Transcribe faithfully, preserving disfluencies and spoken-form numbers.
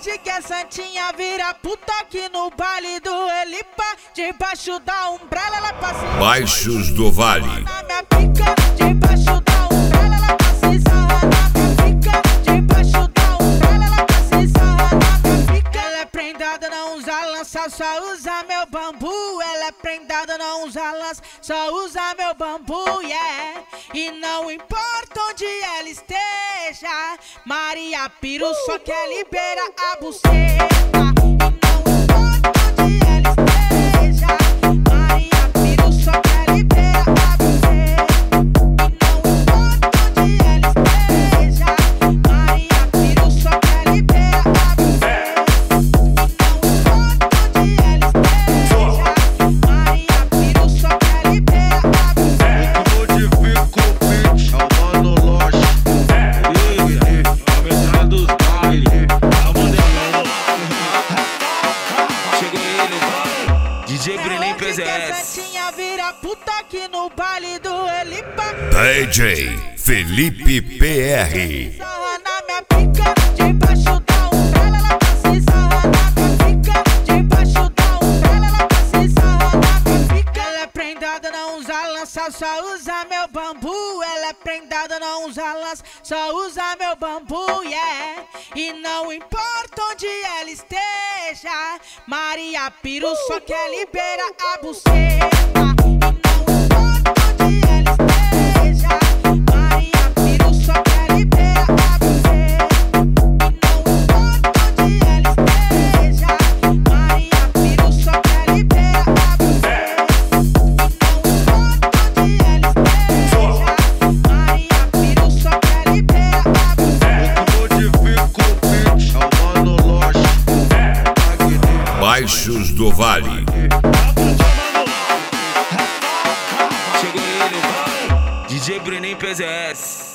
hoje que a Santinha vira puta aqui no baile do Elipa. Debaixo da umbrella ela passa Baixos do Vale. na minha pica. Debaixo da umbrella ela passa sarra na minha pica. Debaixo da umbrella ela passa sarra na minha pica. Ela é prendada, não usa lança, só usa meu bambu. Ela é prendada, não usa lança, só usa meu bambu, yeah. E não importa onde ela esteja, Maria Piru só quer liberar a buceta. E não importa onde ela esteja, Maria Piru só quer liberar a buceta. E não importa onde ela esteja, Maria Piru só quer liberar a buceta. E não importa onde ela esteja, Maria Piru só quer liberar a buceta. Modifica o beat, é o Mano Loja. A metade dos bailes, a modelão. Chegou ele, D J Brenem P Z É hoje que a S. Santinha vira puta aqui no baile do Elipa. D J Felipe P R. Sarra na minha pica, debaixo da umbrella ela passa sarra na minha pica. Debaixo da umbrella ela passa sarra na minha pica. Ela é prendada, não usa lança, só usa meu bambu. Ela é prendada, não usa lança, só usa meu bambu, yeah. E não importa onde ela esteja, Maria Piru só quer liberar a buceta. E não importa onde ela esteja, Maria Piru só quer liberar a buceta. E não importa onde ela esteja, Maria Piru só quer liberar a buceta. E não importa onde ela esteja, Maria Piru só quer liberar a buceta. Modifica o beat, é o Mano Loja. Baixos do Vale. Chegou ele, D J Brenem P Z S.